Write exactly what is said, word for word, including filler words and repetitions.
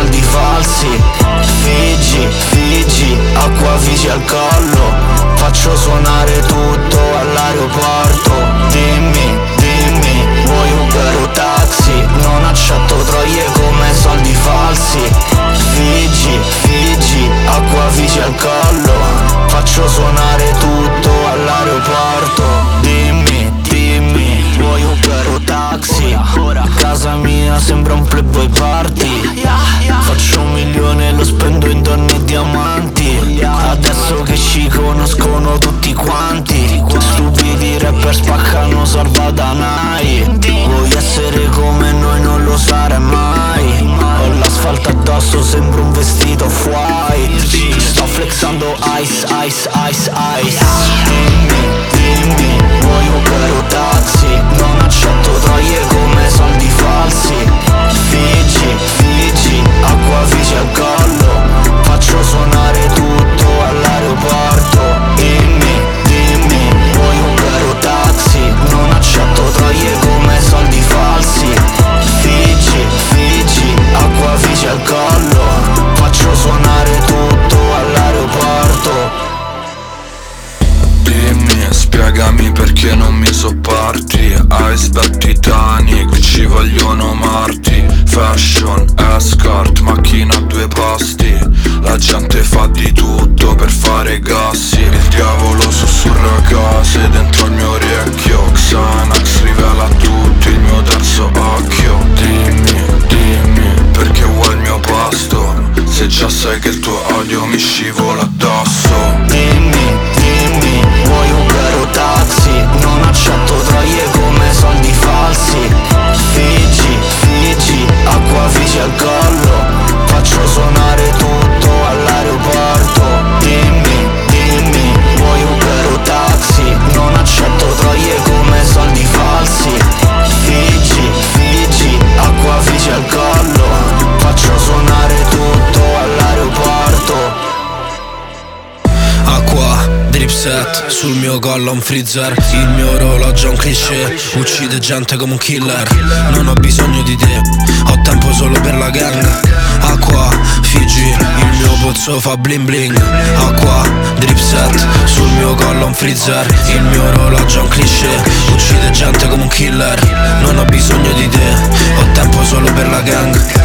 soldi falsi. Figi, Figi, acqua Figi al collo. Faccio suonare tutto all'aeroporto. Dimmi, dimmi, vuoi Uber o taxi? Non accetto troie come soldi falsi. Figi, Figi, acqua Figi al collo. Faccio suonare tutto all'aeroporto. Dimmi, dimmi, vuoi Uber o taxi? Casa mia sembra un Playboy party. Faccio un milione e lo spendo in donne e diamanti. Adesso che ci conoscono tutti quanti, stupidi rapper spaccano salvadanai. Vuoi essere come noi, non lo sarai mai. Ho l'asfalto addosso, sembra un vestito off-white. Sto flexando ice, ice, ice, ice. Dimmi, dimmi, vuoi Uber o taxi? Non accetto troie come soldi falsi. Figi, Figi, acqua Figi al collo. Faccio suonare tutto all'aeroporto. Dimmi, dimmi, vuoi Uber o taxi? Non accetto troie come soldi falsi. Figi, Figi, acqua Figi al collo. Faccio suonare tutto all'aeroporto. Dimmi, spiegami perché non mi sopporti. Iceberg, Titanic, ci vogliono morti. Fashion, escort, macchina a due posti. La gente fa di tutto per fare gossip. Il diavolo sussurra cose dentro il mio orecchio. Xanax rivela tutto, il mio terzo occhio. Dimmi, dimmi, perché vuoi il mio posto? Se già sai che il tuo odio mi scivola addosso. Dimmi, dimmi, vuoi Uber o taxi? Non accetto troie come soldi falsi. Figi, Figi, acqua Figi al collo. Faccio suonare tutto all'aeroporto. Dimmi, dimmi, vuoi Uber o taxi? Non accetto troie come soldi falsi. Figi, Figi, acqua Figi al collo. Faccio suonare tutto all'aeroporto. Acqua, drip set, sul mio collo un freezer. Il mio orologio è un cliché, uccide gente come un killer. Non ho bisogno di te, ho tempo solo per la gang. Acqua, Figi, il mio pozzo fa bling bling. Acqua, drip set, sul mio collo un freezer. Il mio orologio è un cliché, uccide gente come un killer. Non ho bisogno di te, ho tempo solo per la gang.